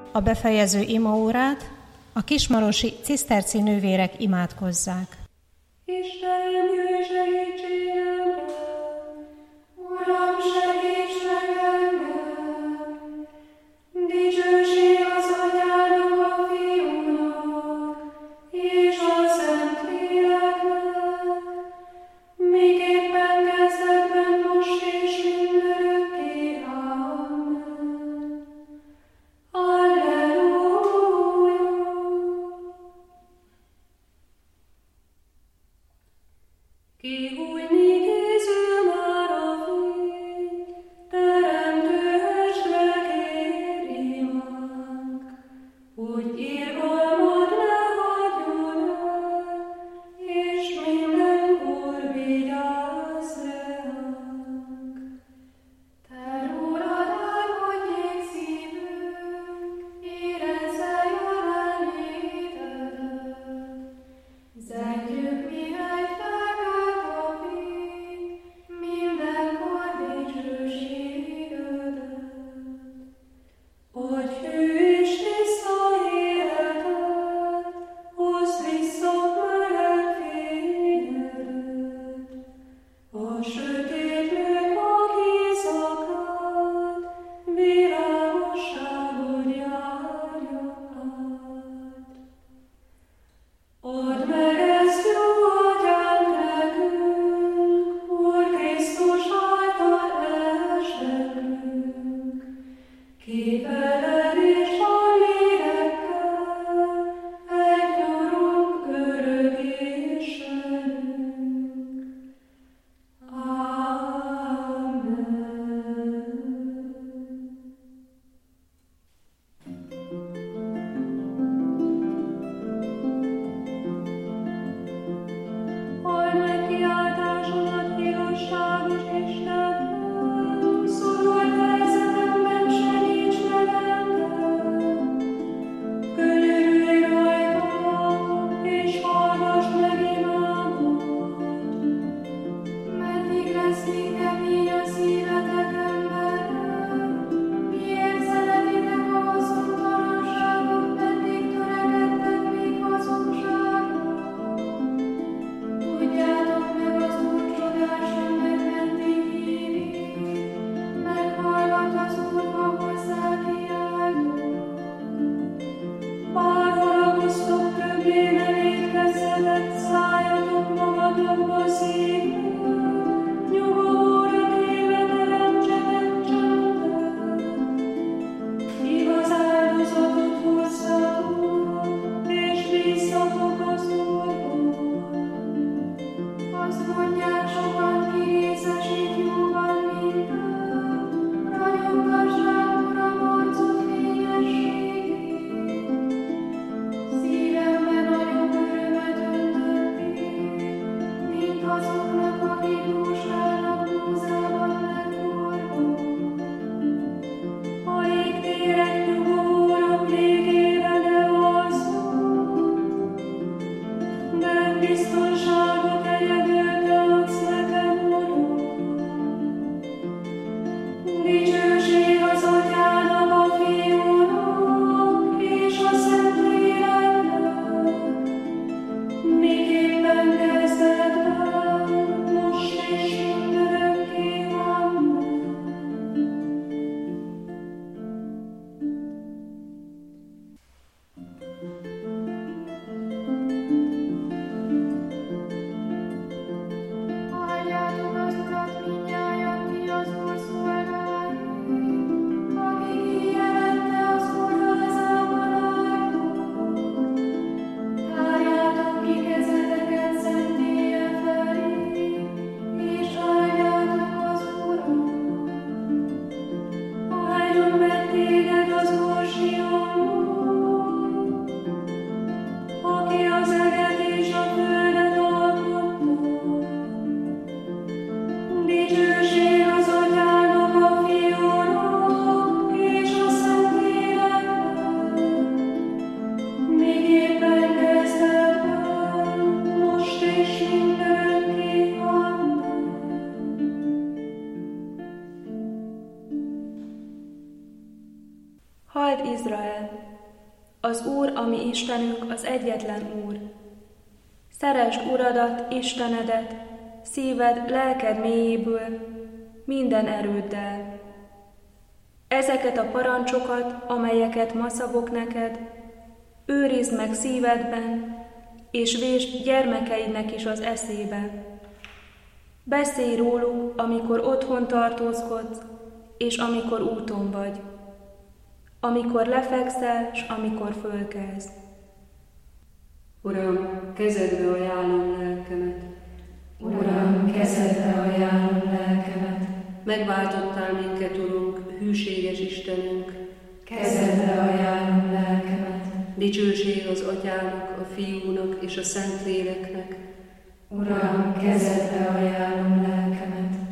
a befejező imaórát a kismarosi ciszterci nővérek imádkozzák. Istenem, jöjj segítségemre! Uram, segíts meg engem! Dicsőség az Atyának, a Fiúnak, és a Szentléleknek, miképpen kezdetben, most és mindörökké. Amen. Alleluja! Kihújni készül már a fény, teremtő estre kér imánk, hogy irgalmad ne hagyjon el, és mindenkor vigyázz ránk. Te rólad álmodjék szívünk, érezze jelenlétedet, zengjük mihegy felkelt a fény, mindenkor dicsőségedet. Adj hű és tiszta életet, hozd vissza meleg fényedet, a sötétlők mag éjszakát, világosságod járja át. Add meg ezt jó atyánk nekünk, Úr Krisztus által esdeklünk, ki veled és a lélekkel egy Urunk örök Istenünk. Amen. Halld meg kiáltásomat, igazságos Istenem, szorult helyzetemben segíts velem, Halld Izrael! Az Úr, a mi Istenünk, az egyetlen Úr. Szeresd Uradat, Istenedet, szíved, lelked mélyéből, minden erőddel. Ezeket a parancsokat, amelyeket ma szabok neked, őrizd meg szívedben, és vésd gyermekeidnek is az eszébe. Beszélj róluk, amikor otthon tartózkodsz, és amikor úton vagy, amikor lefekszel, s amikor fölkelsz. Uram, kezedbe ajánlom lelkemet. Uram, kezedbe ajánlom lelkemet. Megváltottál minket, Urunk, hűséges Istenünk. Kezedbe ajánlom lelkemet. Dicsőség az Atyának, a Fiúnak és a Szentléleknek. Uram, kezedbe ajánlom lelkemet.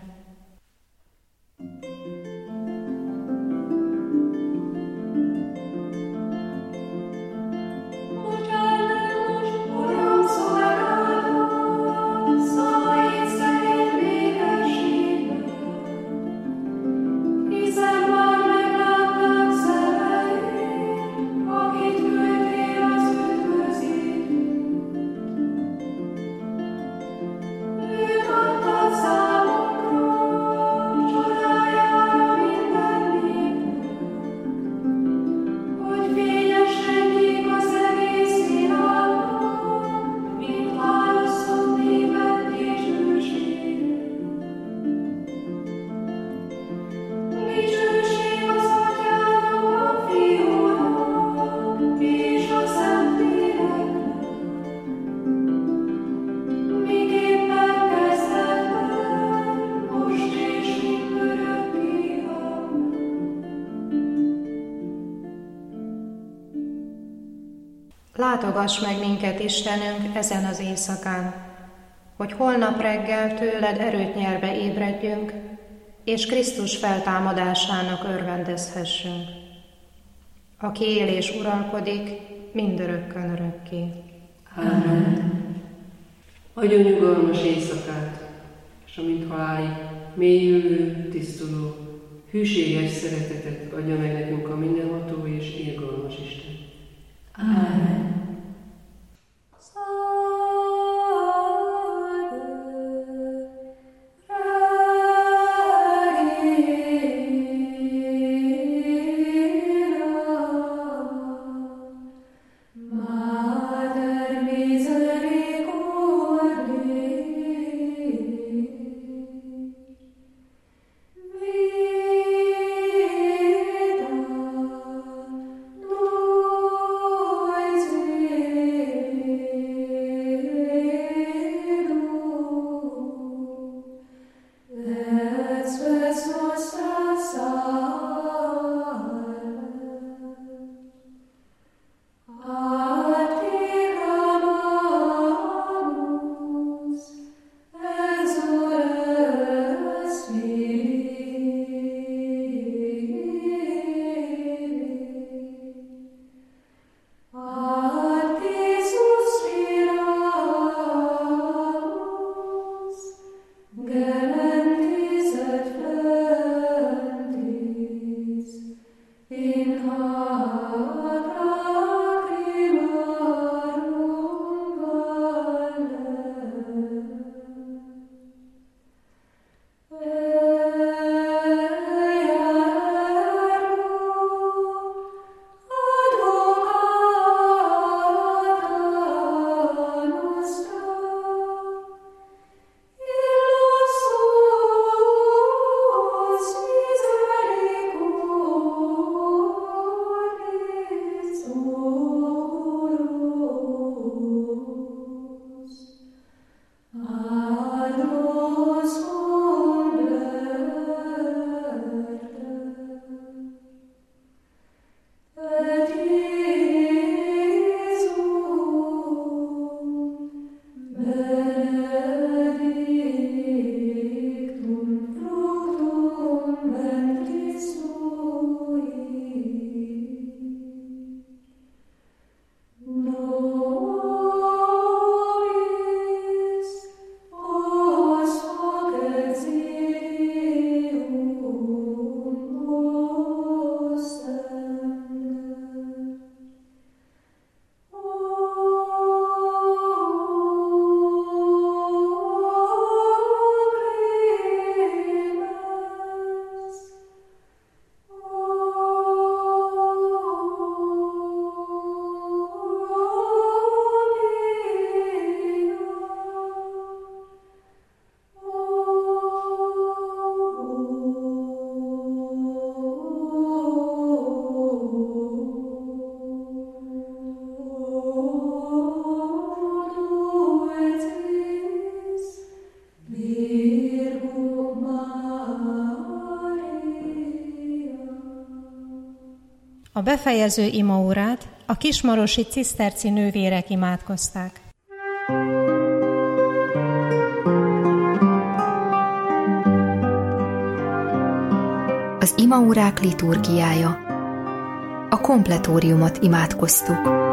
Látogass meg minket, Istenünk, ezen az éjszakán, hogy holnap reggel tőled erőt nyerve ébredjünk, és Krisztus feltámadásának örvendezhessünk, aki él és uralkodik mindörökkön örökké. Amen. Adjon nyugalmas éjszakát, és amint halálig mélyülő, tisztuló, hűséges szeretetet adja meg nekünk a mindenható és irgalmas Isten. Amen. A befejező imaórát a kismarosi ciszterci nővérek imádkozták. Az imaórák liturgiája. A kompletóriumot imádkoztuk.